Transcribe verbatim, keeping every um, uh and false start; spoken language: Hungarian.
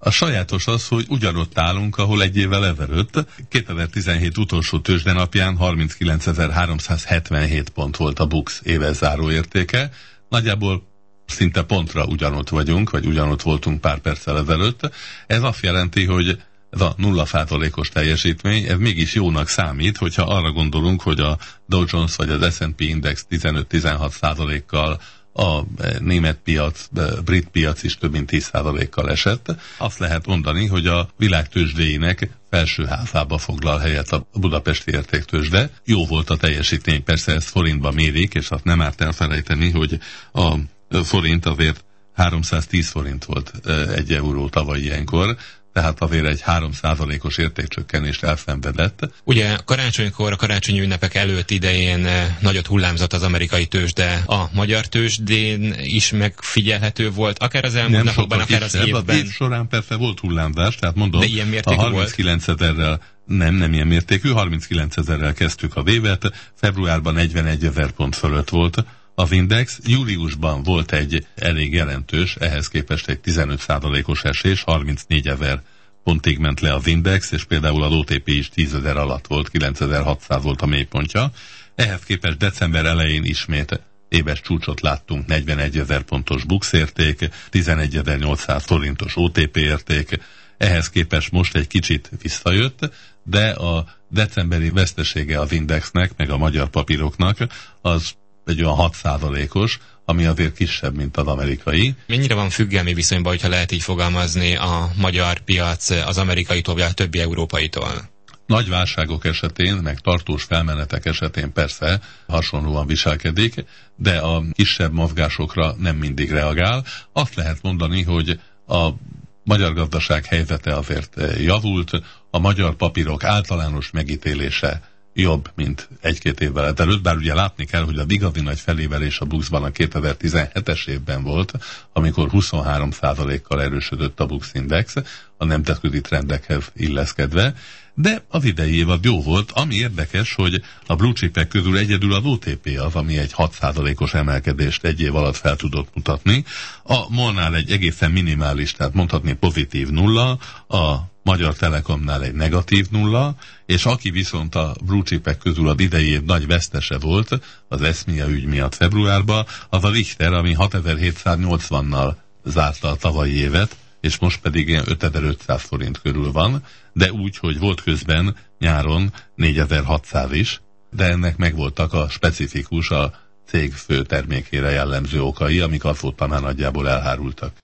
A sajátos az, hogy ugyanott állunk, ahol egy évvel ezelőtt. kétezer-tizenhét utolsó tőzsdenapján harminckilencezer-háromszázhetvenhét pont volt a BUX éves záró értéke. Nagyjából szinte pontra ugyanott vagyunk, vagy ugyanott voltunk pár perccel ezelőtt. Ez azt jelenti, hogy ez a nulla százalékos teljesítmény, ez mégis jónak számít, hogyha arra gondolunk, hogy a Dow Jones vagy az es and pé Index tizenöt-tizenhat százalékkal, a német piac, a brit piac is több mint tíz százalékkal esett. Azt lehet mondani, hogy a világ tőzsdéinek felső házába foglal helyet a budapesti értéktőzsde. Jó volt a teljesítmény, persze ezt forintba mérik, és azt nem árt elfelejteni, hogy a forint azért háromszáztíz forint volt egy euró tavaly ilyenkor, tehát azért egy három százalékos értékcsökkenést elszenvedett. Ugye karácsonykor, a karácsonyi ünnepek előtt idején nagyot hullámzott az amerikai tőzsde. A magyar tőzsdén is megfigyelhető volt, akár az elmúlt nem napokban, akár az évben. Az év során persze volt hullámzás, tehát mondom, de ilyen mértékű a harminckilencezerrel nem, nem ilyen mértékű, harminckilencezerrel kezdtük a évet, februárban negyvenegyezer pont fölött volt az index, júliusban volt egy elég jelentős, ehhez képest egy tizenöt százalékos esés, harmincnégyezer pontig ment le az index, és például az o té pé is tízezer alatt volt, kilencezer-hatszáz volt a mélypontja. Ehhez képest december elején ismét éves csúcsot láttunk, negyvenegyezer pontos BUX érték, tizenegyezer-nyolcszáz forintos o té pé érték, ehhez képest most egy kicsit visszajött, de a decemberi vesztesége az indexnek, meg a magyar papíroknak, az egy olyan hat százalékos, ami azért kisebb, mint az amerikai. Mennyire van függelmi viszonyban, hogyha lehet így fogalmazni, a magyar piac az amerikaitól, vagy a többi európaitól? Nagy válságok esetén, meg tartós felmenetek esetén persze hasonlóan viselkedik, de a kisebb mozgásokra nem mindig reagál. Azt lehet mondani, hogy a magyar gazdaság helyzete azért javult, a magyar papírok általános megítélése jobb, mint egy-két évvel ezelőtt, bár ugye látni kell, hogy a igazi nagy felévelés a BUX-ban a kétezer-tizenhetes évben volt, amikor huszonhárom százalékkal erősödött a BUX Index, a nemzetközi trendekhez illeszkedve, de az idei év az jó volt. Ami érdekes, hogy a blue chipek közül egyedül az o té pé az, ami egy hat százalékos emelkedést egy év alatt fel tudott mutatni. A MOL-nál egy egészen minimális, tehát mondhatni pozitív nulla, a Magyar Telekomnál egy negatív nulla, és aki viszont a blue chipek közül az idei év nagy vesztese volt, az eszmia ügy miatt februárban, az a Richter, ami hatezer-hétszáznyolcvannal zárta a tavalyi évet, és most pedig ilyen ötezer-ötszáz forint körül van, de úgy, hogy volt közben nyáron négyezer-hatszáz is, de ennek megvoltak a specifikus, a cég fő termékére jellemző okai, amik azóta már nagyjából elhárultak.